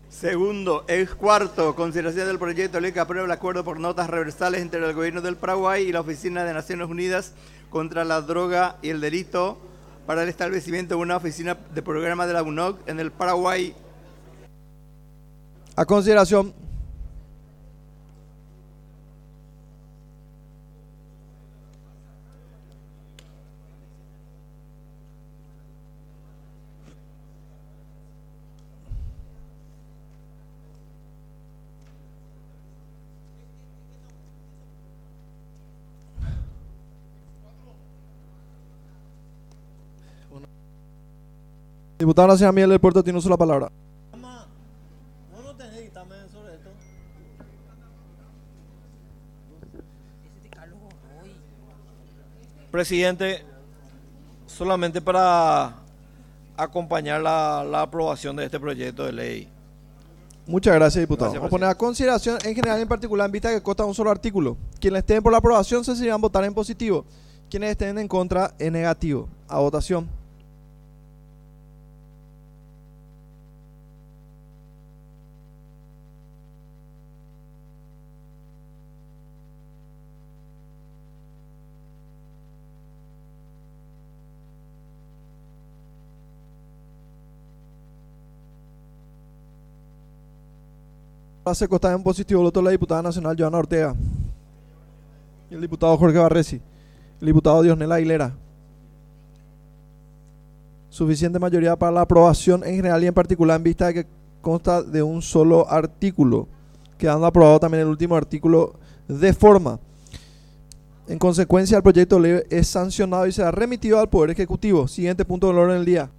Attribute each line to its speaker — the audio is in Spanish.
Speaker 1: Segundo, cuarto, consideración del proyecto de ley que aprueba el acuerdo por notas reversales entre el gobierno del Paraguay y la Oficina de Naciones Unidas contra la Droga y el Delito para el establecimiento de una oficina de programa de la UNOC en el Paraguay.
Speaker 2: A consideración. Diputado nacional Miguel del Puerto tiene uso la palabra.
Speaker 3: Presidente, solamente para acompañar la aprobación de este proyecto de ley.
Speaker 2: Muchas gracias, diputado.
Speaker 3: Gracias,
Speaker 2: Vamos a poner a consideración en general y en particular en vista que consta un solo artículo. Quienes estén por la aprobación se decidirán votar en positivo. Quienes estén en contra en negativo. A votación. Se consta en positivo el voto de la diputada nacional Joana Ortega y el diputado Jorge Barresi, el diputado Diosnel Aguilera. Suficiente mayoría para la aprobación en general y en particular en vista de que consta de un solo artículo, quedando aprobado también el último artículo de forma. En consecuencia, el proyecto de ley es sancionado y será remitido al Poder Ejecutivo. Siguiente punto del orden del día.